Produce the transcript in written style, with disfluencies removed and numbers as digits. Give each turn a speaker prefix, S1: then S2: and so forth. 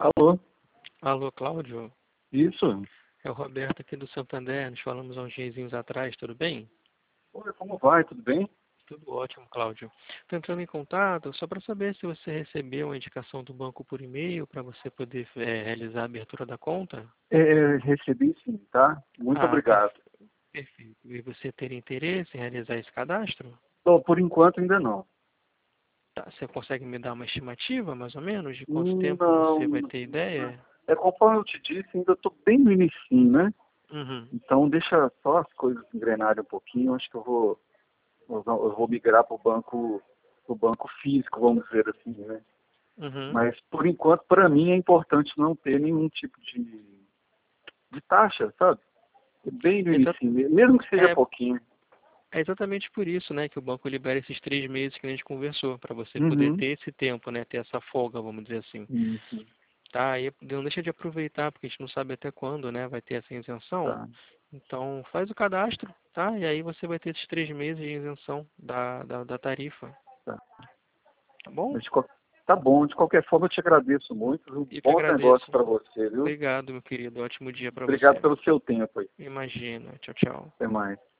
S1: Alô?
S2: Alô, Cláudio?
S1: Isso?
S2: É o Roberto aqui do Santander. Nos falamos há uns diazinhos atrás, tudo bem?
S1: Oi, como vai? Tudo bem?
S2: Tudo ótimo, Cláudio. Estou entrando em contato só para saber se você recebeu a indicação do banco por e-mail para você poder realizar a abertura da conta.
S1: Recebi sim, tá? Muito
S2: Ah,
S1: obrigado.
S2: perfeito. E você ter interesse em realizar esse cadastro?
S1: Bom, por enquanto ainda não.
S2: Tá, você consegue me dar uma estimativa, mais ou menos, de quanto tempo você vai
S1: Não,
S2: ter ideia?
S1: conforme eu te disse, ainda estou bem no inicinho, né?
S2: Uhum,
S1: Então deixa só as coisas engrenarem um pouquinho. Acho que eu vou migrar para o banco físico, vamos dizer assim, né?
S2: uhum.
S1: Mas por enquanto, para mim é importante não ter nenhum tipo de taxa, sabe? Bem no
S2: Exa-
S1: inicinho, mesmo que seja
S2: é,
S1: pouquinho.
S2: É exatamente por isso, né, que o banco libera esses 3 meses que a gente conversou, para você poder
S1: Uhum.
S2: ter esse tempo, né, ter essa folga, vamos dizer assim.
S1: Isso,
S2: Tá, e não deixa de aproveitar, porque a gente não sabe até quando, né, vai ter essa isenção.
S1: tá.
S2: Então, faz o cadastro, tá? E aí você vai ter esses 3 meses de isenção da tarifa,
S1: Tá.
S2: tá bom?
S1: Mas tá bom, de qualquer forma eu te agradeço muito, viu?
S2: Eu que
S1: Bons negócios
S2: agradeço.
S1: para você, viu?
S2: Obrigado, meu querido. Ótimo dia para
S1: Obrigado
S2: você.
S1: pelo seu tempo aí.
S2: Imagina. Tchau, tchau.
S1: Até mais.